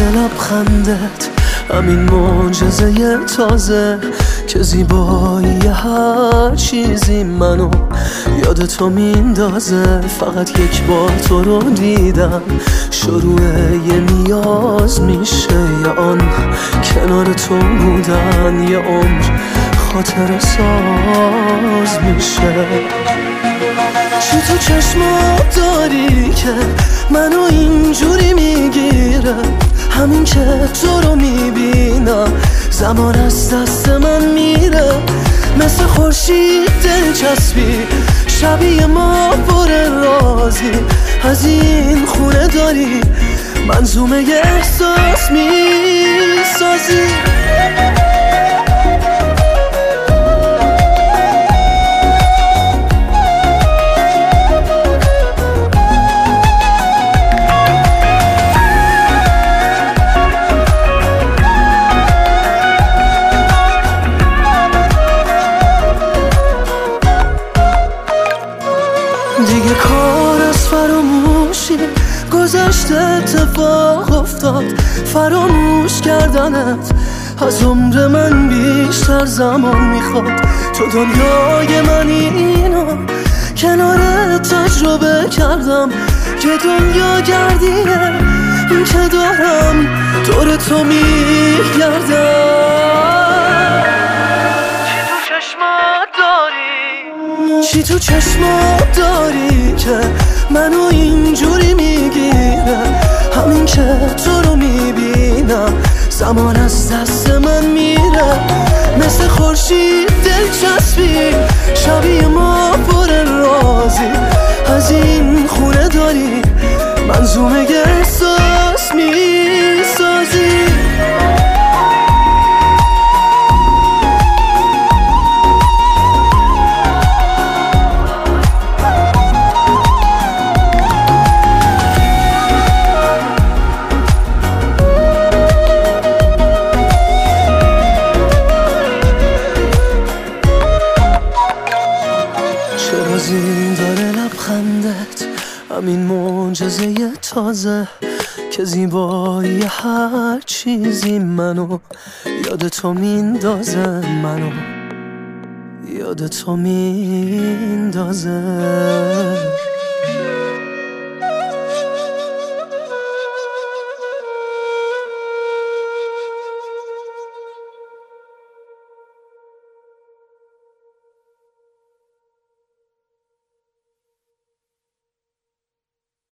لبخندت، همین معجزه تازه که زیبایی هر چیزی منو یاد تو میندازه. فقط یک بار تو رو دیدم شروع یه نیاز میشه، یا آن کنار تو بودن یه عمر خاطر ساز میشه. چی تو چشمات داری که منو اینجوری میگیره؟ همین که تو رو میبینم زمان از دست من میره. مثل خورشید دلچسبی شبیه ما پر رازی، از این خونه داری منظومه احساس میسازی. دیگه کار از فراموشی گذشته، اتفاق افتاد فراموش کردنت از عمر من بیشتر زمان میخواد. تو دنیای من اینو کنارت تجربه کردم که دنیا گردیه این که دارم دور تو میگردم. چی تو چشمات داری که منو اینجوری میگیره؟ همین که تو رو میبینم زمان از دست من میره. مثل خورشید دلچسبی شبیه ما پر رازی، از این خونه داری منظومه احساس میسازی. چرا زین داره لبخندت، همین معجزه تازه که زیبایی هر چیزی منو یاد تو میندازه، منو یاد تو میندازه.